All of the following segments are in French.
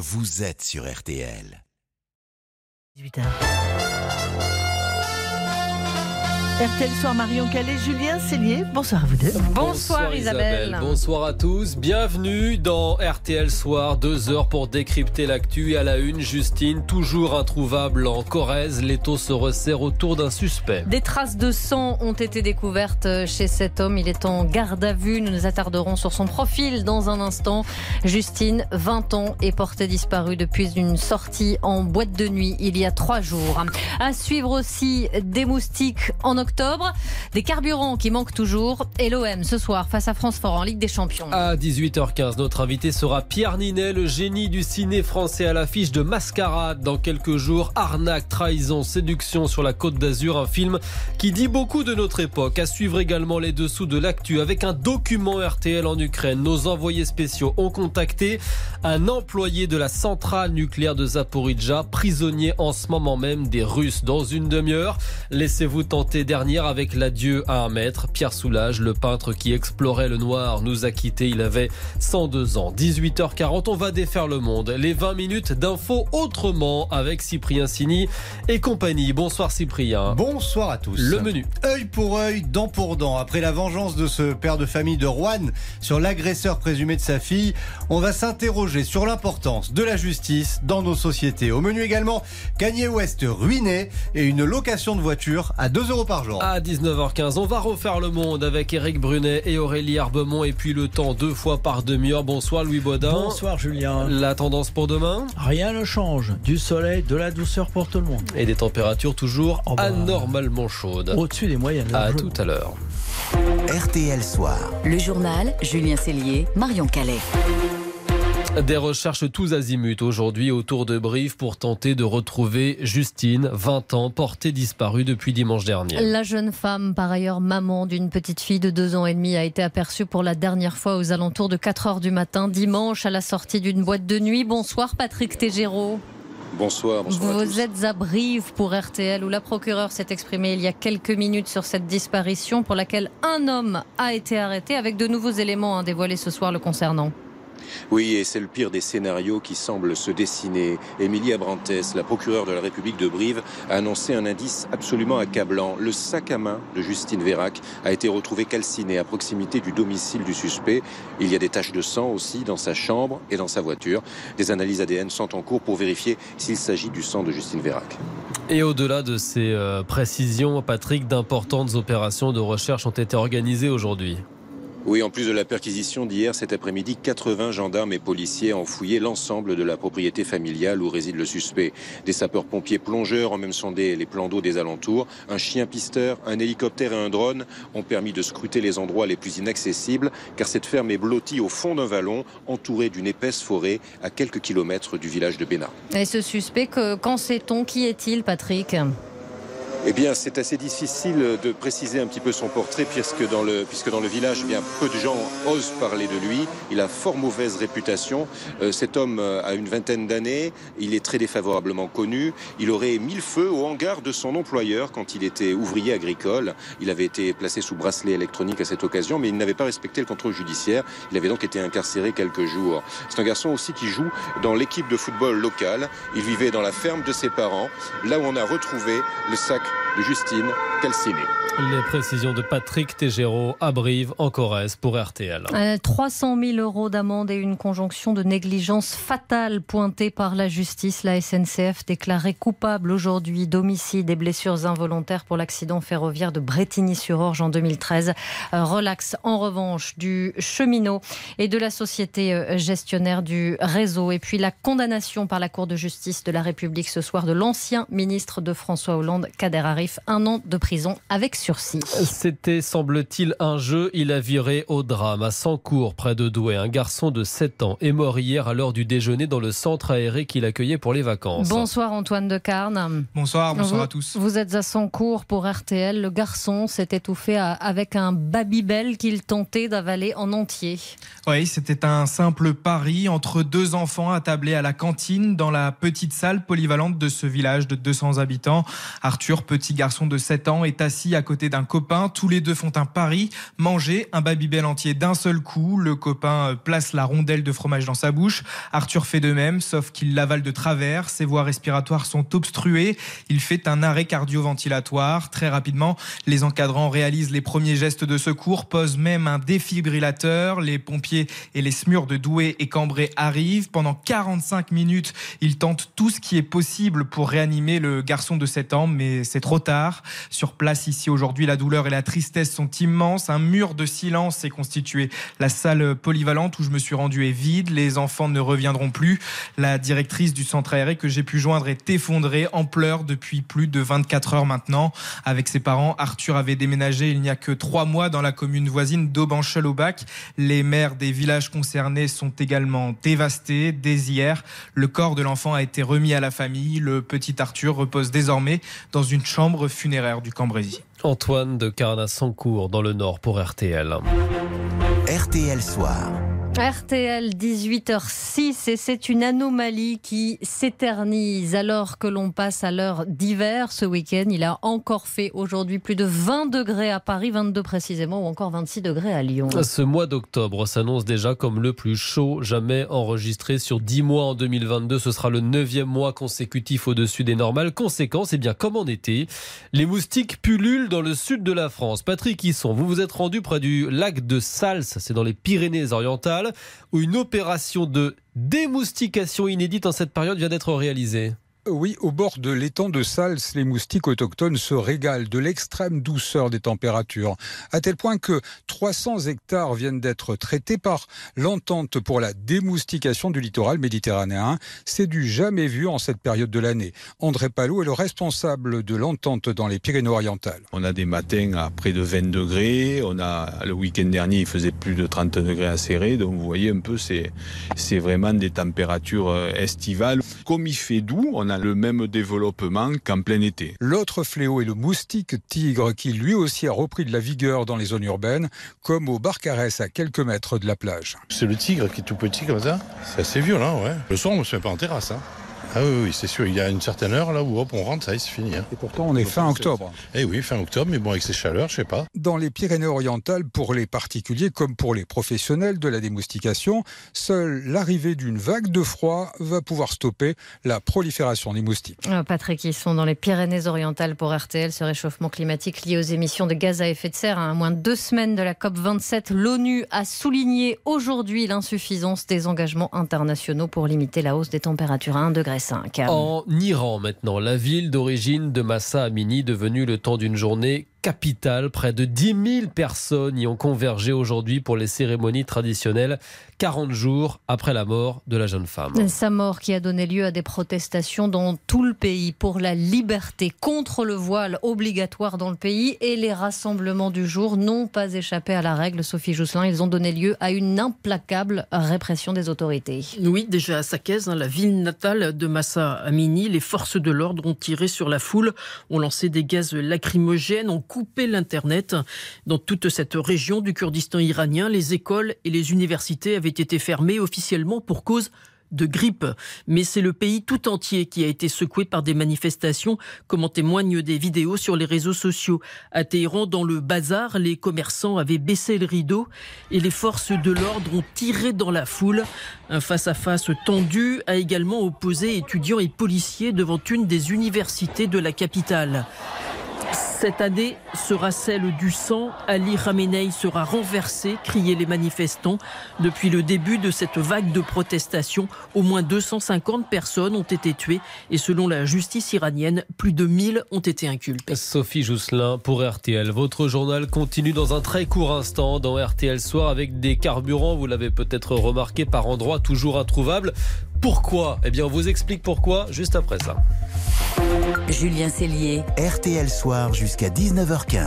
vous êtes sur RTL. 18h. RTL Soir, Marion Calais, Julien Cellier, bonsoir à vous deux. Bonsoir Isabelle. Bonsoir à tous, bienvenue dans RTL Soir, 2 heures pour décrypter l'actu. Et à la une, Justine, toujours introuvable en Corrèze, l'étau se resserre autour d'un suspect. Des traces de sang ont été découvertes chez cet homme, il est en garde à vue, nous nous attarderons sur son profil dans un instant. Justine, 20 ans, est portée disparue depuis une sortie en boîte de nuit il y a 3 jours. À suivre aussi des moustiques en octobre, des carburants qui manquent toujours et l'OM ce soir face à Francfort en Ligue des Champions. À 18h15, notre invité sera Pierre Ninet, le génie du ciné français à l'affiche de Mascarade. Dans quelques jours, arnaque, trahison, séduction sur la Côte d'Azur, un film qui dit beaucoup de notre époque. À suivre également les dessous de l'actu avec un document RTL en Ukraine. Nos envoyés spéciaux ont contacté un employé de la centrale nucléaire de Zaporijjia, prisonnier en ce moment même des Russes. Dans une demi-heure, laissez-vous tenter dernière avec l'adieu à un maître. Pierre Soulages, le peintre qui explorait le noir, nous a quittés. Il avait 102 ans. 18h40, on va défaire le monde. Les 20 minutes d'infos autrement avec Cyprien Sini et compagnie. Bonsoir Cyprien. Bonsoir à tous. Le menu. Œil pour œil, dent pour dent. Après la vengeance de ce père de famille de Roanne sur l'agresseur présumé de sa fille, on va s'interroger sur l'importance de la justice dans nos sociétés. Au menu également, Kanye West ruiné et une location de voiture à 2 € par jour. À 19h15, on va refaire le monde avec Éric Brunet et Aurélie Herbemont. Et puis le temps 2 fois par demi-heure. Bonsoir Louis Baudin. Bonsoir Julien. La tendance pour demain ? Rien ne change. Du soleil, de la douceur pour tout le monde. Et des températures toujours anormalement chaudes. Au-dessus des moyennes. À tout à l'heure. RTL Soir. Le journal, Julien Cellier, Marion Calais. Des recherches tous azimuts aujourd'hui autour de Brive pour tenter de retrouver Justine, 20 ans, portée disparue depuis dimanche dernier. La jeune femme, par ailleurs maman d'une petite fille de 2 ans et demi, a été aperçue pour la dernière fois aux alentours de 4 heures du matin, dimanche, à la sortie d'une boîte de nuit. Bonsoir Patrick Tégéraud. Bonsoir à tous. Vous êtes à Brive pour RTL où la procureure s'est exprimée il y a quelques minutes sur cette disparition pour laquelle un homme a été arrêté avec de nouveaux éléments dévoilés ce soir le concernant. Oui, et c'est le pire des scénarios qui semble se dessiner. Émilie Abrantes, la procureure de la République de Brive, a annoncé un indice absolument accablant. Le sac à main de Justine Vérac a été retrouvé calciné à proximité du domicile du suspect. Il y a des taches de sang aussi dans sa chambre et dans sa voiture. Des analyses ADN sont en cours pour vérifier s'il s'agit du sang de Justine Vérac. Et au-delà de ces précisions, Patrick, d'importantes opérations de recherche ont été organisées aujourd'hui. Oui, en plus de la perquisition d'hier, cet après-midi, 80 gendarmes et policiers ont fouillé l'ensemble de la propriété familiale où réside le suspect. Des sapeurs-pompiers plongeurs ont même sondé les plans d'eau des alentours. Un chien pisteur, un hélicoptère et un drone ont permis de scruter les endroits les plus inaccessibles, car cette ferme est blottie au fond d'un vallon, entourée d'une épaisse forêt à quelques kilomètres du village de Bénat. Et ce suspect, qu'en sait-on ? Qui est-il, Patrick ? Eh bien, c'est assez difficile de préciser un petit peu son portrait puisque dans le village, peu de gens osent parler de lui. Il a fort mauvaise réputation. Cet homme a une vingtaine d'années. Il est très défavorablement connu. Il aurait mis le feu au hangar de son employeur quand il était ouvrier agricole. Il avait été placé sous bracelet électronique à cette occasion, mais il n'avait pas respecté le contrôle judiciaire. Il avait donc été incarcéré quelques jours. C'est un garçon aussi qui joue dans l'équipe de football locale. Il vivait dans la ferme de ses parents, là où on a retrouvé le sac de Justine calciné. Les précisions de Patrick Tégéraud à Brive, en Corrèze, pour RTL. 300 000 € d'amende et une conjonction de négligence fatale pointée par la justice. La SNCF déclarée coupable aujourd'hui d'homicide et blessures involontaires pour l'accident ferroviaire de Brétigny-sur-Orge en 2013. Relax en revanche du cheminot et de la société gestionnaire du réseau. Et puis la condamnation par la Cour de justice de la République ce soir de l'ancien ministre de François Hollande, Kader Arif, 1 an de prison avec sursis. C'était, semble-t-il, un jeu. Il a viré au drame. À Sancourt, près de Douai, un garçon de 7 ans est mort hier à l'heure du déjeuner dans le centre aéré qu'il accueillait pour les vacances. Bonsoir Antoine de Carne. Bonsoir à tous. Vous êtes à Sancourt pour RTL. Le garçon s'est étouffé avec un Babybel qu'il tentait d'avaler en entier. Oui, c'était un simple pari entre 2 enfants attablés à la cantine dans la petite salle polyvalente de ce village de 200 habitants. Arthur, petit petit garçon de 7 ans est assis à côté d'un copain. Tous les deux font un pari, manger un Babybel entier d'un seul coup. Le copain place la rondelle de fromage dans sa bouche. Arthur fait de même, sauf qu'il l'avale de travers. Ses voies respiratoires sont obstruées. Il fait un arrêt cardio-ventilatoire. Très rapidement, les encadrants réalisent les premiers gestes de secours, posent même un défibrillateur. Les pompiers et les SMUR de Douai et Cambrai arrivent. Pendant 45 minutes, ils tentent tout ce qui est possible pour réanimer le garçon de 7 ans, mais c'est trop tard. Sur place, ici, aujourd'hui, la douleur et la tristesse sont immenses. Un mur de silence s'est constitué. La salle polyvalente où je me suis rendu est vide. Les enfants ne reviendront plus. La directrice du centre aéré que j'ai pu joindre est effondrée, en pleurs depuis plus de 24 heures maintenant. Avec ses parents, Arthur avait déménagé il n'y a que 3 mois dans la commune voisine d'Aubanchel-au-Bac. Les maires des villages concernés sont également dévastés. Dès hier, le corps de l'enfant a été remis à la famille. Le petit Arthur repose désormais dans une chambre funéraire du Cambrésis. Antoine de Carnas-Sancourt dans le Nord pour RTL. RTL Soir. RTL 18h06 et c'est une anomalie qui s'éternise alors que l'on passe à l'heure d'hiver. Ce week-end, il a encore fait aujourd'hui plus de 20 degrés à Paris, 22 précisément, ou encore 26 degrés à Lyon. Ce mois d'octobre s'annonce déjà comme le plus chaud jamais enregistré sur 10 mois en 2022. Ce sera le 9e mois consécutif au-dessus des normales. Conséquence, bien comme en été, les moustiques pullulent dans le sud de la France. Patrick Hisson, vous vous êtes rendu près du lac de Sals, c'est dans les Pyrénées-Orientales, où une opération de démoustication inédite en cette période vient d'être réalisée. Oui, au bord de l'étang de Sals, les moustiques autochtones se régalent de l'extrême douceur des températures, à tel point que 300 hectares viennent d'être traités par l'entente pour la démoustication du littoral méditerranéen. C'est du jamais vu en cette période de l'année. André Palot est le responsable de l'entente dans les Pyrénées-Orientales. On a des matins à près de 20 degrés, le week-end dernier il faisait plus de 30 degrés à Serré, donc vous voyez un peu c'est vraiment des températures estivales. Comme il fait doux, on a le même développement qu'en plein été. L'autre fléau est le moustique tigre qui lui aussi a repris de la vigueur dans les zones urbaines, comme au Barcarès à quelques mètres de la plage. C'est le tigre qui est tout petit comme ça. C'est assez violent, ouais. Le soir on ne se met pas en terrasse. Ah oui, c'est sûr, il y a une certaine heure là où hop, on rentre, ça y est, c'est fini. Et pourtant on est fin octobre. Eh oui, fin octobre, mais bon, avec ces chaleurs, je sais pas. Dans les Pyrénées-Orientales, pour les particuliers comme pour les professionnels de la démoustication, seule l'arrivée d'une vague de froid va pouvoir stopper la prolifération des moustiques. Patrick, ils sont dans les Pyrénées-Orientales pour RTL. Ce réchauffement climatique lié aux émissions de gaz à effet de serre. À moins de 2 semaines de la COP27, l'ONU a souligné aujourd'hui l'insuffisance des engagements internationaux pour limiter la hausse des températures à 1,5 degré. En Iran maintenant, la ville d'origine de Mahsa Amini, devenue le temps d'une journée capitale. Près de 10 000 personnes y ont convergé aujourd'hui pour les cérémonies traditionnelles, 40 jours après la mort de la jeune femme. Sa mort qui a donné lieu à des protestations dans tout le pays pour la liberté, contre le voile obligatoire dans le pays, et les rassemblements du jour n'ont pas échappé à la règle. Sophie Jousselin, ils ont donné lieu à une implacable répression des autorités. Oui, déjà à Saqqez, la ville natale de Mahsa Amini, les forces de l'ordre ont tiré sur la foule, ont lancé des gaz lacrymogènes, ont coupé l'Internet. Dans toute cette région du Kurdistan iranien, les écoles et les universités avaient été fermées officiellement pour cause de grippe. Mais c'est le pays tout entier qui a été secoué par des manifestations, comme en témoignent des vidéos sur les réseaux sociaux. À Téhéran, dans le bazar, les commerçants avaient baissé le rideau et les forces de l'ordre ont tiré dans la foule. Un face-à-face tendu a également opposé étudiants et policiers devant une des universités de la capitale. Cette année sera celle du sang. Ali Khamenei sera renversé, criaient les manifestants. Depuis le début de cette vague de protestations, au moins 250 personnes ont été tuées et selon la justice iranienne, plus de 1000 ont été inculpées. Sophie Jousselin pour RTL. Votre journal continue dans un très court instant dans RTL Soir avec des carburants, vous l'avez peut-être remarqué, par endroits toujours introuvables. Pourquoi ? Eh bien, on vous explique pourquoi juste après ça. Julien Cellier. RTL Soir jusqu'à 19h15.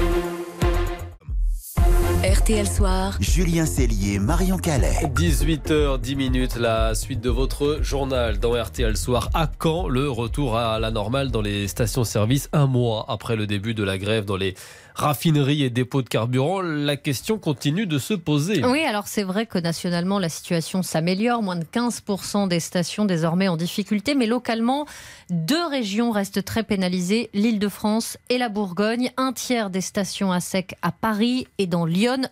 RTL Soir. Julien Cellier, Marion Calais. 18h10, la suite de votre journal dans RTL Soir. À quand le retour à la normale dans les stations-service, un mois après le début de la grève dans les raffineries et dépôts de carburant, la question continue de se poser. Oui, alors c'est vrai que nationalement, la situation s'améliore. Moins de 15% des stations désormais en difficulté. Mais localement, 2 régions restent très pénalisées, l'Île-de-France et la Bourgogne. 1/3 des stations à sec à Paris et dans Lyon.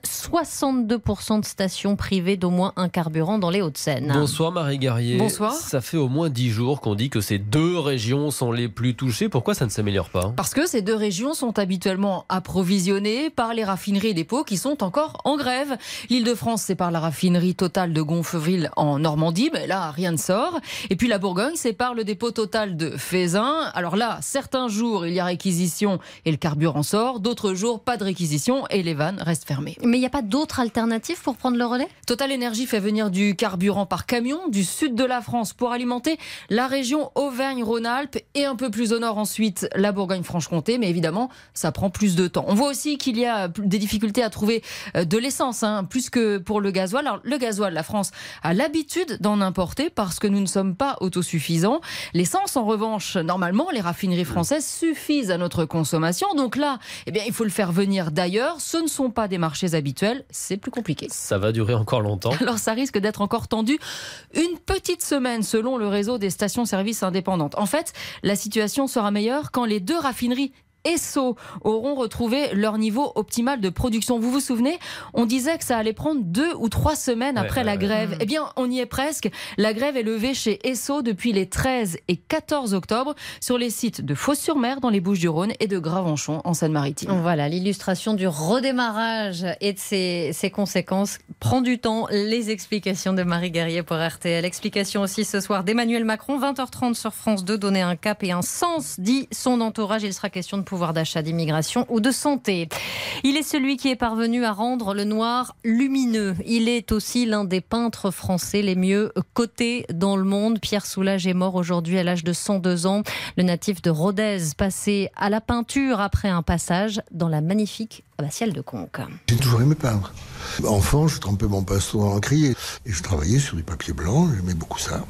62% de stations privées d'au moins un carburant dans les Hauts-de-Seine. Bonsoir Marie Garrier. Bonsoir. Ça fait au moins 10 jours qu'on dit que ces 2 régions sont les plus touchées. Pourquoi ça ne s'améliore pas ? Parce que ces 2 régions sont habituellement approvisionnées par les raffineries et dépôts qui sont encore en grève. L'Île-de-France, c'est par la raffinerie Total de Gonfreville en Normandie. Mais là, rien ne sort. Et puis la Bourgogne, c'est par le dépôt Total de Fézin. Alors là, certains jours, il y a réquisition et le carburant sort. D'autres jours, pas de réquisition et les vannes restent fermées. Mais il n'y a pas d'autres alternatives pour prendre le relais ? Total Énergie fait venir du carburant par camion du sud de la France pour alimenter la région Auvergne-Rhône-Alpes et un peu plus au nord ensuite la Bourgogne-Franche-Comté. Mais évidemment, ça prend plus de temps. On voit aussi qu'il y a des difficultés à trouver de l'essence, plus que pour le gasoil. Alors, le gasoil, la France a l'habitude d'en importer parce que nous ne sommes pas autosuffisants. L'essence, en revanche, normalement, les raffineries françaises suffisent à notre consommation. Donc là, il faut le faire venir d'ailleurs. Ce ne sont pas des marchés habituels. C'est plus compliqué. Ça va durer encore longtemps. Alors, ça risque d'être encore tendu une petite semaine selon le réseau des stations-service indépendantes. En fait, la situation sera meilleure quand les 2 raffineries Esso auront retrouvé leur niveau optimal de production. Vous vous souvenez, on disait que ça allait prendre 2 ou 3 semaines après la grève. Eh bien, on y est presque. La grève est levée chez Esso depuis les 13 et 14 octobre sur les sites de Fos-sur-Mer dans les Bouches-du-Rhône et de Gravenchon en Seine-Maritime. Voilà, l'illustration du redémarrage et de ses conséquences prend du temps. Les explications de Marie Garrier pour RTL. Explication aussi ce soir d'Emmanuel Macron, 20h30 sur France 2, donner un cap et un sens, dit son entourage. Il sera question de pouvoir d'achat, d'immigration ou de santé. Il est celui qui est parvenu à rendre le noir lumineux. Il est aussi l'un des peintres français les mieux cotés dans le monde. Pierre Soulages est mort aujourd'hui à l'âge de 102 ans. Le natif de Rodez, passé à la peinture après un passage dans la magnifique abbatiale de Conques. J'ai toujours aimé peindre. Enfant, je trempais mon pinceau dans l'encre et je travaillais sur du papier blanc. J'aimais beaucoup ça.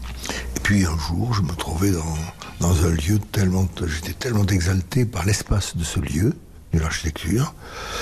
Et puis un jour, je me trouvais dans un lieu j'étais tellement exalté par l'espace de ce lieu, de l'architecture,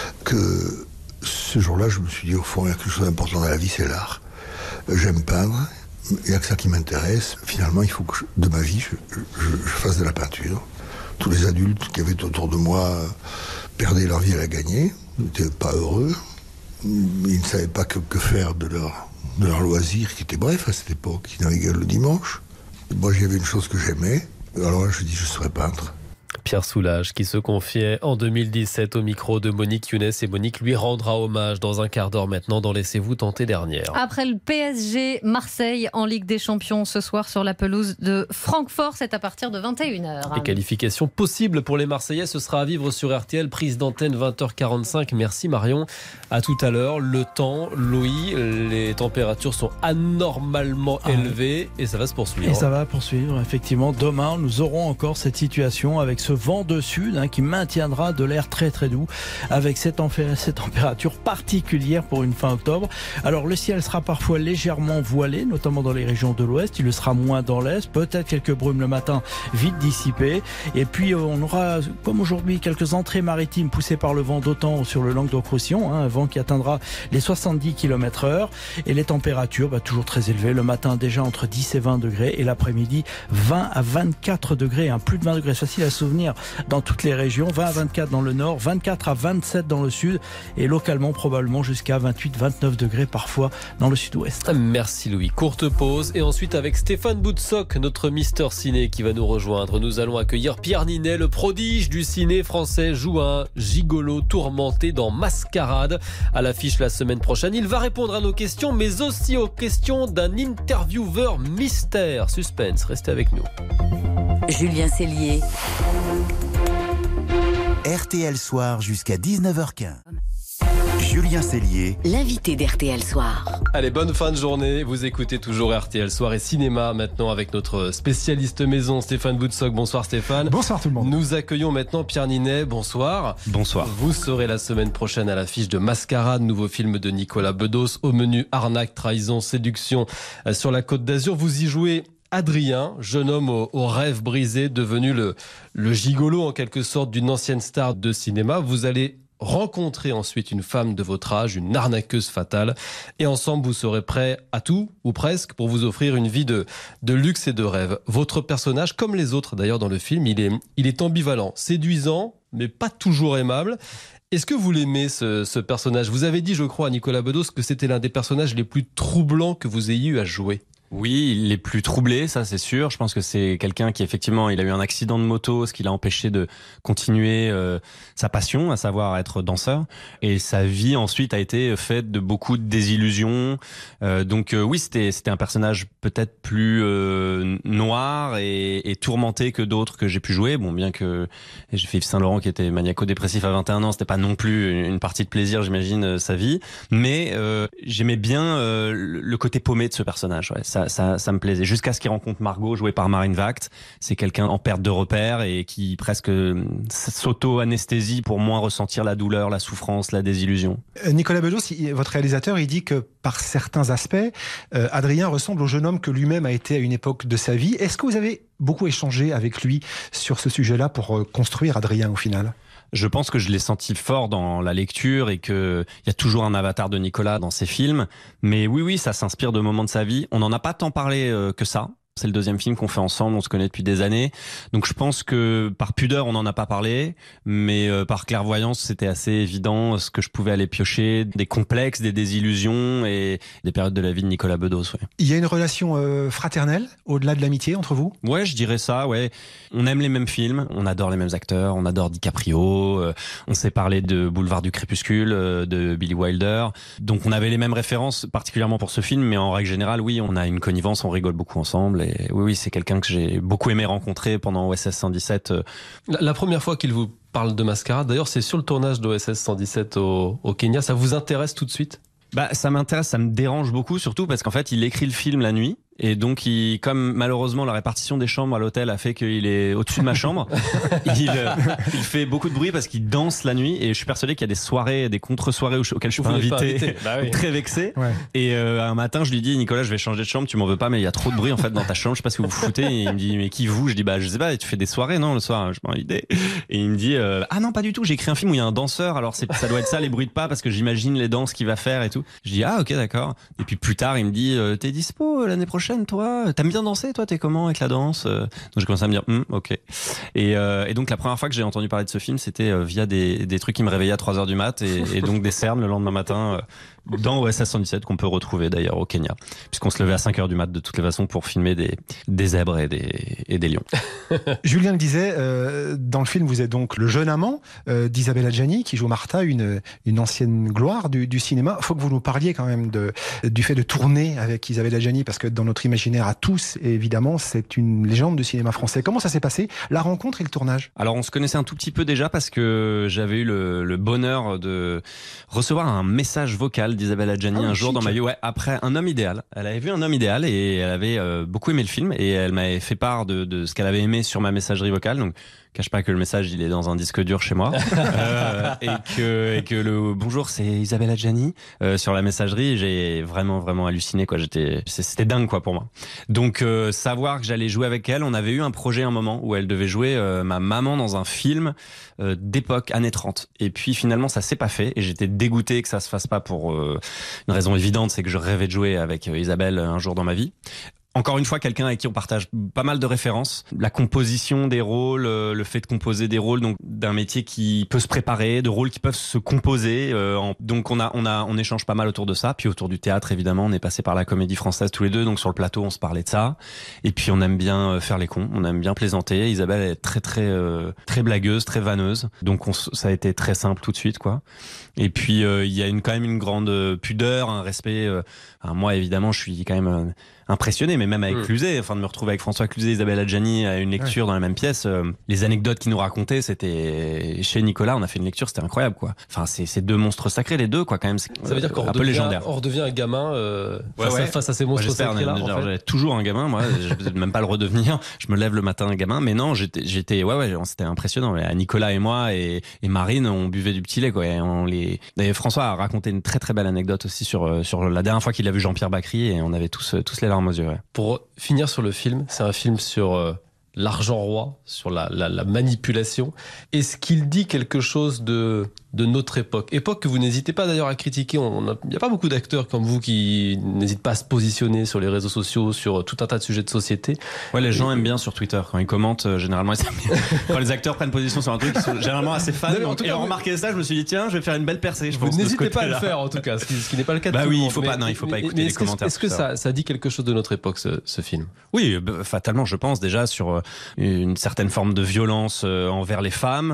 que ce jour-là, je me suis dit, au fond, il y a quelque chose d'important dans la vie, c'est l'art. J'aime peindre, il n'y a que ça qui m'intéresse. Finalement, il faut que de ma vie, je fasse de la peinture. Tous les adultes qui avaient autour de moi perdaient leur vie à la gagner, n'étaient pas heureux, ils ne savaient pas que faire de leur loisir, qui était bref à cette époque, qui naviguait le dimanche. Moi, j'avais une chose que j'aimais, alors là, je dis, je serais peintre. Pierre Soulages qui se confiait en 2017 au micro de Monique Younes, et Monique lui rendra hommage dans un quart d'heure maintenant dans Laissez-vous tenter dernière. Après le PSG Marseille en Ligue des Champions ce soir sur la pelouse de Francfort, c'est à partir de 21h. Les qualifications possibles pour les Marseillais, ce sera à vivre sur RTL, prise d'antenne 20h45. Merci Marion, à tout à l'heure. Le temps, Louis, les températures sont anormalement élevées et ça va se poursuivre. Et ça va poursuivre, effectivement. Demain, nous aurons encore cette situation avec ce vent de sud qui maintiendra de l'air très très doux avec cette température particulière pour une fin octobre. Alors le ciel sera parfois légèrement voilé, notamment dans les régions de l'ouest. Il le sera moins dans l'est. Peut-être quelques brumes le matin, vite dissipées. Et puis on aura, comme aujourd'hui, quelques entrées maritimes poussées par le vent d'OTAN sur le Languedoc-Roussillon, un vent qui atteindra les 70 km/h. Et les températures toujours très élevées. Le matin déjà entre 10 et 20 degrés et l'après-midi 20 à 24 degrés. Plus de 20 degrés, c'est facile à souvenir dans toutes les régions. 20 à 24 dans le nord, 24 à 27 dans le sud et localement probablement jusqu'à 28-29 degrés parfois dans le sud-ouest. Merci Louis. Courte pause et ensuite avec Stéphane Boutsock, notre Mister Ciné qui va nous rejoindre. Nous allons accueillir Pierre Ninet, le prodige du ciné français, joue un gigolo tourmenté dans Mascarade à l'affiche la semaine prochaine. Il va répondre à nos questions mais aussi aux questions d'un intervieweur mystère. Suspense, restez avec nous. Julien Cellier. RTL Soir jusqu'à 19h15. Julien Cellier, l'invité d'RTL Soir. Allez, bonne fin de journée. Vous écoutez toujours RTL Soir et Cinéma maintenant avec notre spécialiste maison Stéphane Boutsock. Bonsoir Stéphane. Bonsoir tout le monde. Nous accueillons maintenant Pierre Ninet. Bonsoir. Bonsoir. Vous serez la semaine prochaine à l'affiche de Mascarade, nouveau film de Nicolas Bedos. Au menu arnaque, trahison, séduction sur la Côte d'Azur. Vous y jouez Adrien, jeune homme au rêve brisé, devenu le gigolo en quelque sorte d'une ancienne star de cinéma. Vous allez rencontrer ensuite une femme de votre âge, une arnaqueuse fatale, et ensemble vous serez prêts à tout, ou presque, pour vous offrir une vie de luxe et de rêve. Votre personnage, comme les autres d'ailleurs dans le film, il est ambivalent, séduisant, mais pas toujours aimable. Est-ce que vous l'aimez, ce personnage ? Vous avez dit, je crois, à Nicolas Bedos que c'était l'un des personnages les plus troublants que vous ayez eu à jouer. Oui, il est plus troublé, ça c'est sûr. Je pense que c'est quelqu'un qui effectivement, il a eu un accident de moto, ce qui l'a empêché de continuer sa passion, à savoir être danseur. Et sa vie ensuite a été faite de beaucoup de désillusions. Donc oui, c'était un personnage peut-être plus noir et tourmenté que d'autres que j'ai pu jouer. Bon, bien que j'ai fait Yves Saint-Laurent qui était maniaco-dépressif à 21 ans, c'était pas non plus une partie de plaisir, j'imagine, sa vie. Mais j'aimais bien le côté paumé de ce personnage. Ouais. Ça me plaisait. Jusqu'à ce qu'il rencontre Margot, jouée par Marine Vact. C'est quelqu'un en perte de repère et qui presque s'auto-anesthésie pour moins ressentir la douleur, la souffrance, la désillusion. Nicolas Bedos, votre réalisateur, il dit que par certains aspects, Adrien ressemble au jeune homme que lui-même a été à une époque de sa vie. Est-ce que vous avez beaucoup échangé avec lui sur ce sujet-là pour construire Adrien au final ? Je pense que je l'ai senti fort dans la lecture et que il y a toujours un avatar de Nicolas dans ses films. Mais oui, ça s'inspire de moments de sa vie. On n'en a pas tant parlé que ça. C'est le deuxième film qu'on fait ensemble, on se connaît depuis des années. Donc je pense que par pudeur, on n'en a pas parlé, mais par clairvoyance, c'était assez évident ce que je pouvais aller piocher, des complexes, des désillusions et des périodes de la vie de Nicolas Bedos. Ouais. Il y a une relation fraternelle, au-delà de l'amitié, entre vous ? Ouais, je dirais ça, ouais. On aime les mêmes films, on adore les mêmes acteurs, on adore DiCaprio, on s'est parlé de Boulevard du Crépuscule, de Billy Wilder. Donc on avait les mêmes références, particulièrement pour ce film, mais en règle générale, oui, on a une connivence, on rigole beaucoup ensemble. Et oui, c'est quelqu'un que j'ai beaucoup aimé rencontrer pendant OSS 117. La première fois qu'il vous parle de Mascarade, d'ailleurs, c'est sur le tournage d'OSS 117 au Kenya. Ça vous intéresse tout de suite ? Ça m'intéresse, ça me dérange beaucoup, surtout parce qu'en fait, il écrit le film la nuit. Et donc, comme malheureusement la répartition des chambres à l'hôtel a fait qu'il est au-dessus de ma chambre, il fait beaucoup de bruit parce qu'il danse la nuit. Et je suis persuadé qu'il y a des soirées, des contre-soirées auxquelles je suis pas invité. Très vexé. Ouais. Et un matin, je lui dis, Nicolas, je vais changer de chambre, tu m'en veux pas, mais il y a trop de bruit en fait dans ta chambre, je sais pas ce que vous foutez. Et il me dit, mais qui vous ? Je dis, je sais pas, tu fais des soirées, non, le soir, je m'en invité. Et il me dit, ah non, pas du tout, j'ai écrit un film où il y a un danseur, alors ça doit être ça, les bruits de pas, parce que j'imagine les danses qu'il va faire et tout. Je dis, ah ok, d'accord. Et puis plus tard, il me dit, t'es dispo l'année prochaine, toi ? T'aimes bien danser, toi ? T'es comment avec la danse ? Donc j'ai commencé à me dire, ok. Et donc la première fois que j'ai entendu parler de ce film, c'était via des trucs qui me réveillaient à 3h du mat et donc des cernes le lendemain matin dans OSS 117 qu'on peut retrouver d'ailleurs au Kenya, puisqu'on se levait à 5h du mat de toutes les façons pour filmer des zèbres et des lions. Julien le disait, dans le film, vous êtes donc le jeune amant d'Isabelle Adjani qui joue Martha, une ancienne gloire du cinéma. Il faut que vous nous parliez quand même du fait de tourner avec Isabelle Adjani, parce que dans notre imaginaire à tous, évidemment, c'est une légende du cinéma français. Comment ça s'est passé, la rencontre et le tournage ? Alors on se connaissait un tout petit peu déjà parce que j'avais eu le bonheur de recevoir un message vocal d'Isabelle Adjani un jour dans ma vie, après Un homme idéal. Elle avait vu Un homme idéal et elle avait beaucoup aimé le film et elle m'avait fait part de ce qu'elle avait aimé sur ma messagerie vocale. Donc cache pas que le message il est dans un disque dur chez moi et que le bonjour c'est Isabelle Adjani sur la messagerie, j'ai vraiment halluciné quoi. C'était dingue quoi pour moi. Donc savoir que j'allais jouer avec elle, on avait eu un projet un moment où elle devait jouer ma maman dans un film d'époque années 30 et puis finalement ça s'est pas fait et j'étais dégoûté que ça se fasse pas pour une raison évidente, c'est que je rêvais de jouer avec Isabelle un jour dans ma vie. Encore une fois, quelqu'un avec qui on partage pas mal de références. La composition des rôles, le fait de composer des rôles, donc d'un métier qui peut se préparer, de rôles qui peuvent se composer. Donc on échange pas mal autour de ça. Puis autour du théâtre, évidemment, on est passé par la Comédie Française tous les deux. Donc sur le plateau, on se parlait de ça. Et puis on aime bien faire les cons, on aime bien plaisanter. Isabelle est très blagueuse, très vanneuse. Donc ça a été très simple tout de suite, quoi. Et puis il y a quand même une grande pudeur, un respect. Moi, évidemment, je suis quand même impressionné, mais même avec Cluzet, de me retrouver avec François Cluzet et Isabelle Adjani à une lecture dans la même pièce, les anecdotes qu'ils nous racontaient, c'était chez Nicolas, on a fait une lecture, c'était incroyable quoi. Enfin, c'est deux monstres sacrés les deux quoi quand même. Ça veut dire qu'on redevient un gamin face à ces monstres sacrés là. J'avais toujours un gamin, moi, je vais même pas le redevenir. Je me lève le matin un gamin, mais non, c'était c'était impressionnant. Nicolas et moi et Marine, on buvait du petit lait quoi. D'ailleurs, François a raconté une très belle anecdote aussi sur la dernière fois qu'il a vu Jean-Pierre Bacry et on avait tous les larmes aux yeux. Ouais. Pour finir sur le film, c'est un film sur l'argent roi, sur la manipulation. Est-ce qu'il dit quelque chose de notre époque que vous n'hésitez pas d'ailleurs à critiquer? Il n'y a pas beaucoup d'acteurs comme vous qui n'hésitent pas à se positionner sur les réseaux sociaux, sur tout un tas de sujets de société. Ouais, les gens aiment bien sur Twitter. Quand ils commentent, généralement, ils aiment bien. Quand les acteurs prennent position sur un truc, ils sont généralement assez fans. Et en remarqué ça, je me suis dit, tiens, je vais faire une belle percée. Vous n'hésitez pas à le faire, en tout cas, ce qui n'est pas le cas de tout le monde. Il faut pas écouter les commentaires. Est-ce que ça dit quelque chose de notre époque, ce film? Oui, fatalement, je pense déjà sur une certaine forme de violence envers les femmes.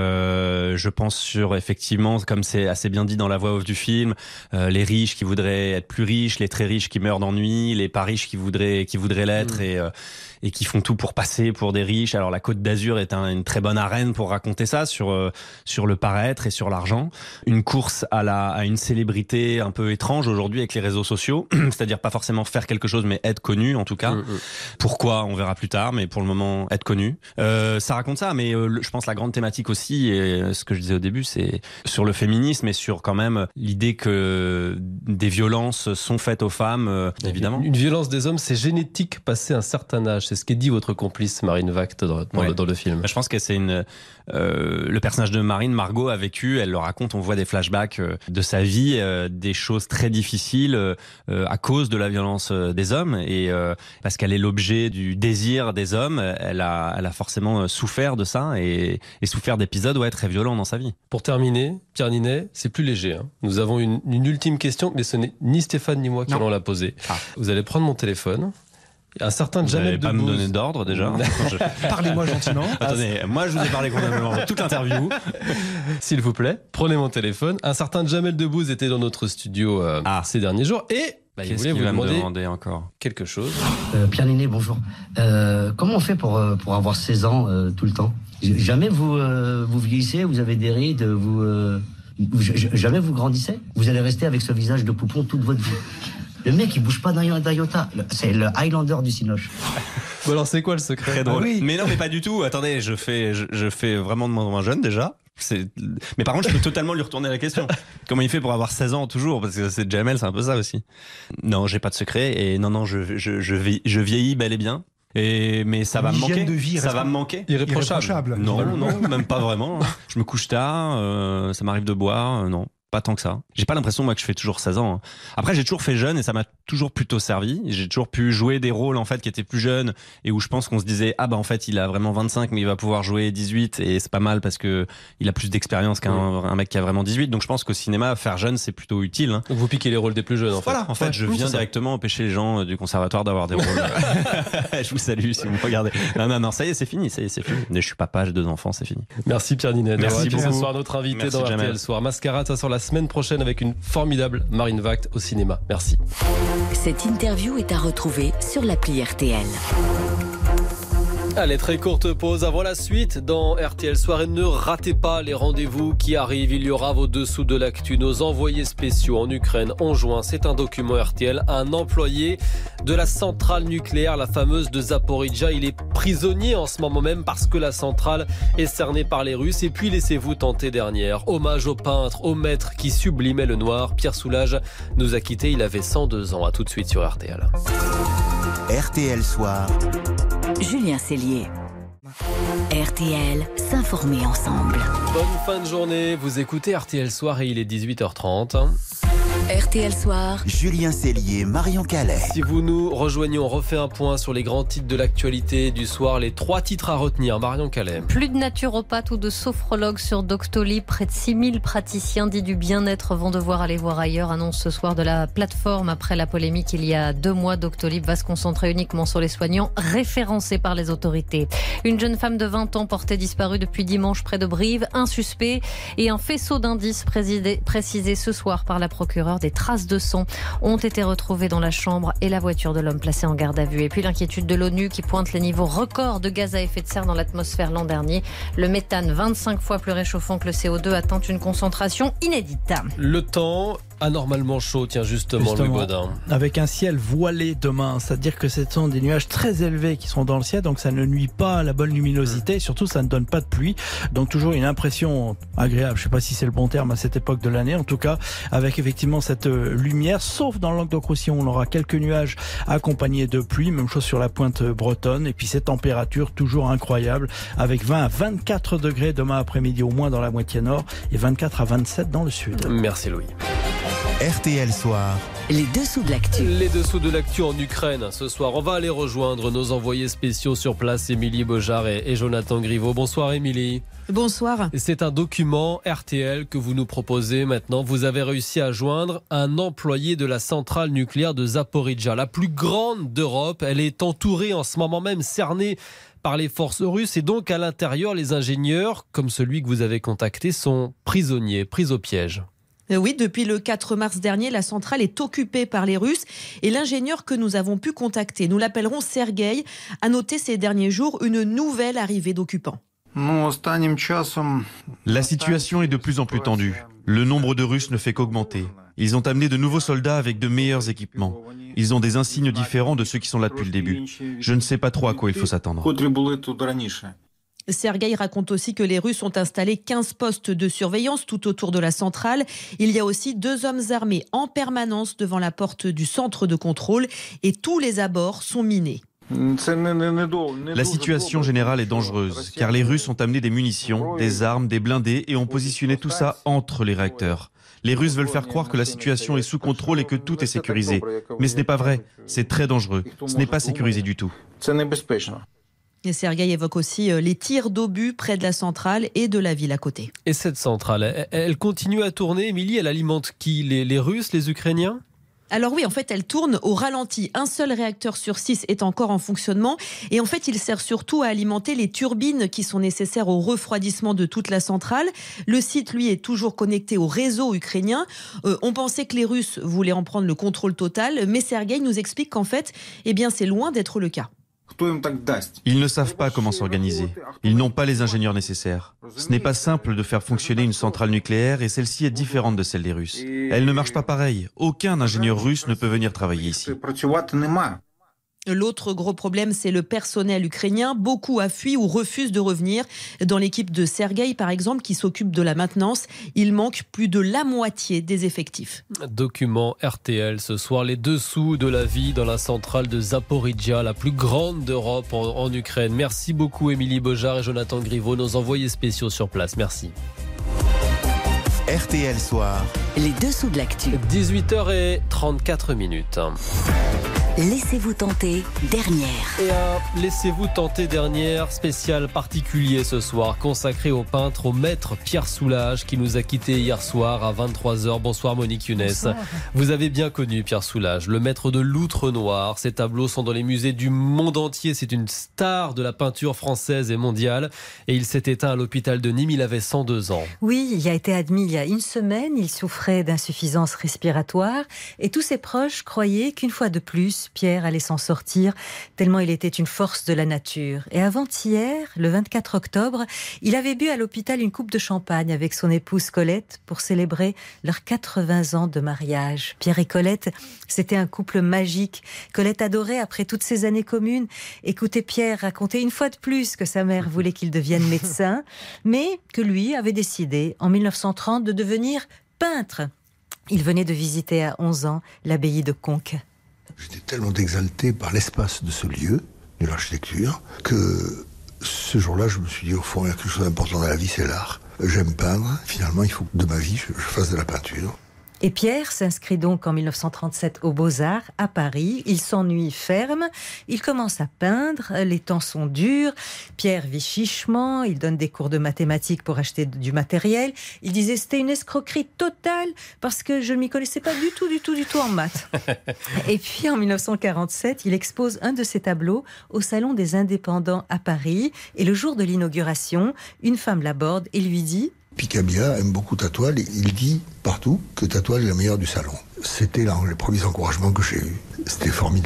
Je pense sur effectivement, comme c'est assez bien dit dans la voix off du film, les riches qui voudraient être plus riches, les très riches qui meurent d'ennui, les pas riches qui voudraient l'être et qui font tout pour passer pour des riches. Alors la Côte d'Azur est une très bonne arène pour raconter ça sur le paraître et sur l'argent. Une course à une célébrité un peu étrange aujourd'hui avec les réseaux sociaux, c'est-à-dire pas forcément faire quelque chose mais être connu en tout cas. Pourquoi, on verra plus tard, mais pour le moment être connu. Ça raconte ça, mais je pense la grande thématique aussi, et ce que je disais au début, c'est sur le féminisme et sur quand même l'idée que des violences sont faites aux femmes, évidemment. Une violence des hommes, c'est génétique passé un certain âge. C'est ce qu'est dit votre complice Marine Vact dans le film. Je pense que c'est le personnage de Marine, Margot, a vécu, elle le raconte, on voit des flashbacks de sa vie, des choses très difficiles à cause de la violence des hommes, et parce qu'elle est l'objet du désir des hommes, elle a forcément souffert de ça et souffert d'épisodes très violents dans sa vie. Pour terminer, Pierre Ninet, c'est plus léger. Nous avons une ultime question, mais ce n'est ni Stéphane ni moi qui allons la poser. Vous allez prendre mon téléphone. Un certain Jamel Debbouze. Vous n'allez pas me donner d'ordre déjà. Parlez-moi gentiment. Attendez, moi je vous ai parlé convenablement toute l'interview. S'il vous plaît, prenez mon téléphone. Un certain Jamel Debbouze était dans notre studio ces derniers jours et il voulait vous demander encore quelque chose. Pierre Ninet, bonjour. Comment on fait pour avoir 16 ans tout le temps? Jamais vous vieillissez, vous avez des rides, jamais vous grandissez? Vous allez rester avec ce visage de poupon toute votre vie. Le mec, il bouge pas d'un iota. C'est le Highlander du Cinoche. Bon, alors, c'est quoi le secret? Très drôle. Mais non, mais pas du tout. Attendez, je fais vraiment de moins en moins jeune déjà. Mais par contre, je peux totalement lui retourner la question. Comment il fait pour avoir 16 ans toujours? Parce que c'est Jamel, c'est un peu ça aussi. Non, j'ai pas de secret. Et non, je vieillis bel et bien. Mais ça va me manquer. Ça va me manquer. Irréprochable. Non, même pas vraiment. Je me couche tard, ça m'arrive de boire, non. Pas tant que ça. J'ai pas l'impression, moi, que je fais toujours 16 ans. Après, j'ai toujours fait jeune et ça m'a toujours plutôt servi. J'ai toujours pu jouer des rôles, en fait, qui étaient plus jeunes et où je pense qu'on se disait, en fait, il a vraiment 25, mais il va pouvoir jouer 18 et c'est pas mal parce que il a plus d'expérience qu'un mec qui a vraiment 18. Donc, je pense qu'au cinéma, faire jeune, c'est plutôt utile. Donc, vous piquez les rôles des plus jeunes, en fait. Voilà, en fait, je viens directement empêcher les gens du conservatoire d'avoir des rôles. Je vous salue si vous me regardez. Non, ça y est, c'est fini. Mais je suis papa, j'ai 2 enfants, c'est fini. Merci Pierre Ninet. Merci beaucoup. Ce soir, notre invité dans RTL Soir. Mascarade, ça sort la semaine prochaine avec une formidable Marine Vact au cinéma. Merci. Cette interview est à retrouver sur l'appli RTL. Allez, très courte pause avant la suite dans RTL Soir et ne ratez pas les rendez-vous qui arrivent. Il y aura vos dessous de l'actu, nos envoyés spéciaux en Ukraine en juin. C'est un document RTL. Un employé de la centrale nucléaire, la fameuse de Zaporijia, il est prisonnier en ce moment même parce que la centrale est cernée par les Russes. Et puis laissez-vous tenter dernière. Hommage au peintre, au maître qui sublimait le noir. Pierre Soulages nous a quittés, il avait 102 ans. À tout de suite sur RTL. RTL Soir. Julien Cellier. RTL, s'informer ensemble. Bonne fin de journée, vous écoutez RTL Soir et il est 18h30. RTL Soir. Julien Cellier, Marion Calais. Si vous nous rejoignez, on refait un point sur les grands titres de l'actualité du soir. Les 3 titres à retenir. Marion Calais. Plus de naturopathes ou de sophrologues sur Doctolib. Près de 6000 praticiens dits du bien-être vont devoir aller voir ailleurs. Annonce ce soir de la plateforme. Après la polémique il y a 2 mois, Doctolib va se concentrer uniquement sur les soignants référencés par les autorités. Une jeune femme de 20 ans portée disparue depuis dimanche près de Brive. Un suspect et un faisceau d'indices précisé ce soir par la procureure. Des traces de sang ont été retrouvées dans la chambre et la voiture de l'homme placé en garde à vue. Et puis l'inquiétude de l'ONU qui pointe les niveaux records de gaz à effet de serre dans l'atmosphère l'an dernier. Le méthane, 25 fois plus réchauffant que le CO2, atteint une concentration inédite. Le temps anormalement chaud, tiens justement. Louis Baudin. Avec un ciel voilé demain, c'est-à-dire que ce sont des nuages très élevés qui sont dans le ciel, donc ça ne nuit pas à la bonne luminosité, et surtout ça ne donne pas de pluie, donc toujours une impression agréable, je ne sais pas si c'est le bon terme à cette époque de l'année, en tout cas avec effectivement cette lumière, sauf dans le Languedoc-Roussillon, on aura quelques nuages accompagnés de pluie, même chose sur la pointe bretonne, et puis ces températures toujours incroyables, avec 20 à 24 degrés demain après-midi au moins dans la moitié nord, et 24 à 27 dans le sud. Merci Louis. RTL Soir. Les dessous de l'actu. Les dessous de l'actu en Ukraine. Ce soir, on va aller rejoindre nos envoyés spéciaux sur place, Émilie Beaujard et Jonathan Griveau. Bonsoir Émilie. Bonsoir. C'est un document RTL que vous nous proposez maintenant. Vous avez réussi à joindre un employé de la centrale nucléaire de Zaporijia, la plus grande d'Europe. Elle est entourée en ce moment même, cernée par les forces russes, et donc à l'intérieur, les ingénieurs, comme celui que vous avez contacté, sont prisonniers, pris au piège. Oui, depuis le 4 mars dernier, la centrale est occupée par les Russes et l'ingénieur que nous avons pu contacter, nous l'appellerons Sergueï, a noté ces derniers jours une nouvelle arrivée d'occupants. La situation est de plus en plus tendue. Le nombre de Russes ne fait qu'augmenter. Ils ont amené de nouveaux soldats avec de meilleurs équipements. Ils ont des insignes différents de ceux qui sont là depuis le début. Je ne sais pas trop à quoi il faut s'attendre. Sergueï raconte aussi que les Russes ont installé 15 postes de surveillance tout autour de la centrale. Il y a aussi 2 hommes armés en permanence devant la porte du centre de contrôle et tous les abords sont minés. La situation générale est dangereuse car les Russes ont amené des munitions, des armes, des blindés et ont positionné tout ça entre les réacteurs. Les Russes veulent faire croire que la situation est sous contrôle et que tout est sécurisé. Mais ce n'est pas vrai, c'est très dangereux. Ce n'est pas sécurisé du tout. Et Sergueï évoque aussi les tirs d'obus près de la centrale et de la ville à côté. Et cette centrale, elle continue à tourner, Émilie, elle alimente qui ? Les Russes, les Ukrainiens ? Alors oui, en fait, elle tourne au ralenti. Un seul réacteur sur 6 est encore en fonctionnement. Et en fait, il sert surtout à alimenter les turbines qui sont nécessaires au refroidissement de toute la centrale. Le site, lui, est toujours connecté au réseau ukrainien. On pensait que les Russes voulaient en prendre le contrôle total. Mais Sergueï nous explique qu'en fait, c'est loin d'être le cas. Ils ne savent pas comment s'organiser. Ils n'ont pas les ingénieurs nécessaires. Ce n'est pas simple de faire fonctionner une centrale nucléaire et celle-ci est différente de celle des Russes. Elle ne marche pas pareil. Aucun ingénieur russe ne peut venir travailler ici. L'autre gros problème, c'est le personnel ukrainien. Beaucoup a fui ou refusent de revenir. Dans l'équipe de Sergueï, par exemple, qui s'occupe de la maintenance, il manque plus de la moitié des effectifs. Document RTL ce soir, les dessous de la vie dans la centrale de Zaporijia, la plus grande d'Europe en Ukraine. Merci beaucoup Émilie Beaujard et Jonathan Griveau, nos envoyés spéciaux sur place. Merci. RTL Soir. Les dessous de l'actu. 18h34. Laissez-vous tenter, dernière. Et Laissez-vous tenter, dernière, spécial particulier ce soir, consacré au peintre, au maître Pierre Soulages, qui nous a quittés hier soir à 23h. Bonsoir Monique Younes. Bonsoir. Vous avez bien connu Pierre Soulages, le maître de l'Outre Noir. Ses tableaux sont dans les musées du monde entier. C'est une star de la peinture française et mondiale. Et il s'est éteint à l'hôpital de Nîmes, il avait 102 ans. Oui, il a été admis il y a une semaine. Il souffrait d'insuffisance respiratoire. Et tous ses proches croyaient qu'une fois de plus, Pierre allait s'en sortir, tellement il était une force de la nature. Et avant-hier, le 24 octobre, il avait bu à l'hôpital une coupe de champagne avec son épouse Colette pour célébrer leurs 80 ans de mariage. Pierre et Colette, c'était un couple magique. Colette adorait, après toutes ces années communes, écouter Pierre raconter une fois de plus que sa mère voulait qu'il devienne médecin, mais que lui avait décidé, en 1930, de devenir peintre. Il venait de visiter à 11 ans l'abbaye de Conques. J'étais tellement exalté par l'espace de ce lieu, de l'architecture, que ce jour-là, je me suis dit, au fond, il y a quelque chose d'important dans la vie, c'est l'art. J'aime peindre. Finalement, il faut que de ma vie, je fasse de la peinture. Et Pierre s'inscrit donc en 1937 aux Beaux-Arts, à Paris. Il s'ennuie ferme, il commence à peindre, les temps sont durs. Pierre vit chichement, il donne des cours de mathématiques pour acheter du matériel. Il disait c'était une escroquerie totale parce que je ne m'y connaissais pas du tout en maths. Et puis en 1947, il expose un de ses tableaux au Salon des Indépendants à Paris. Et le jour de l'inauguration, une femme l'aborde et lui dit: Picabia aime beaucoup ta toile et il dit partout que ta toile est la meilleure du salon. C'était là les premiers encouragements que j'ai eus. C'était formidable.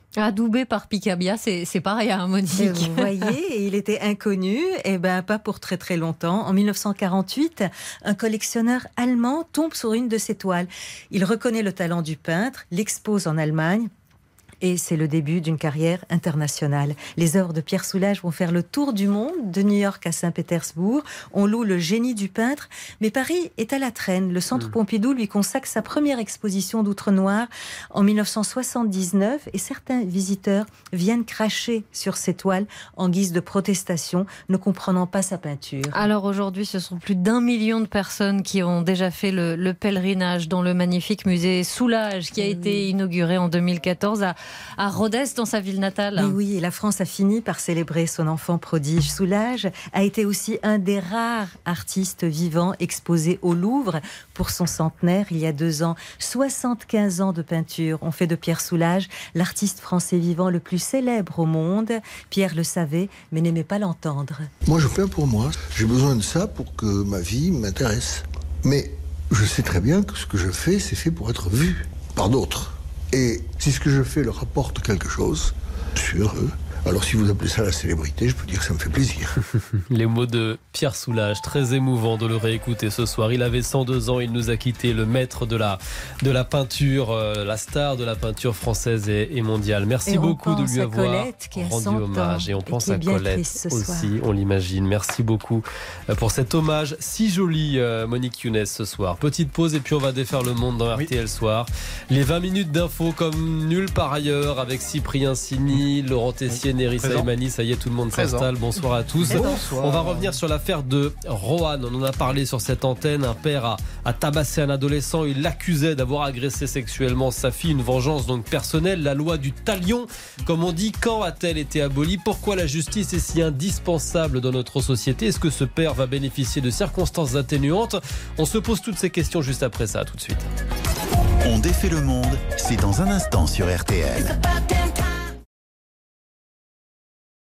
Adoubé par Picabia, c'est pareil à Monique. Et vous voyez, il était inconnu, pas pour très très longtemps. En 1948, un collectionneur allemand tombe sur une de ses toiles. Il reconnaît le talent du peintre, l'expose en Allemagne. Et c'est le début d'une carrière internationale. Les œuvres de Pierre Soulages vont faire le tour du monde, de New York à Saint-Pétersbourg. On loue le génie du peintre, mais Paris est à la traîne. Le Centre Pompidou lui consacre sa première exposition d'Outre-Noir en 1979 et certains visiteurs viennent cracher sur ses toiles en guise de protestation, ne comprenant pas sa peinture. Alors aujourd'hui, ce sont plus d'1 million de personnes qui ont déjà fait le pèlerinage dans le magnifique musée Soulages qui a été inauguré en 2014 à Rodez, dans sa ville natale. Mais oui, et la France a fini par célébrer son enfant prodige. Soulages a été aussi un des rares artistes vivants exposés au Louvre pour son centenaire il y a 2 ans. 75 ans de peinture ont fait de Pierre Soulages l'artiste français vivant le plus célèbre au monde. Pierre le savait, mais n'aimait pas l'entendre. Moi, je peins pour moi. J'ai besoin de ça pour que ma vie m'intéresse. Mais je sais très bien que ce que je fais, c'est fait pour être vu par d'autres. Et si ce que je fais leur apporte quelque chose, je suis heureux. Alors si vous appelez ça la célébrité, je peux dire que ça me fait plaisir. Les mots de Pierre Soulages, très émouvant de le réécouter ce soir. Il avait 102 ans, il nous a quitté, le maître de la peinture, la star de la peinture française et mondiale. Merci beaucoup de lui avoir rendu hommage. Et on pense à Colette aussi, on l'imagine. Merci beaucoup pour cet hommage si joli, Monique Younes, ce soir. Petite pause et puis on va défaire le monde dans RTL Soir. Les 20 minutes d'infos comme nulle part ailleurs avec Cyprien Sini, Laurent Tessier, Nérissa Emani, ça y est, tout le monde s'installe. Bonsoir à tous. Bonsoir. On va revenir sur l'affaire de Roanne. On en a parlé sur cette antenne. Un père a tabassé un adolescent. Il l'accusait d'avoir agressé sexuellement sa fille. Une vengeance donc personnelle. La loi du talion, comme on dit, quand a-t-elle été abolie? Pourquoi la justice est si indispensable dans notre société? Est-ce que ce père va bénéficier de circonstances atténuantes? On se pose toutes ces questions juste après ça. À tout de suite. On défait le monde, c'est dans un instant sur RTL.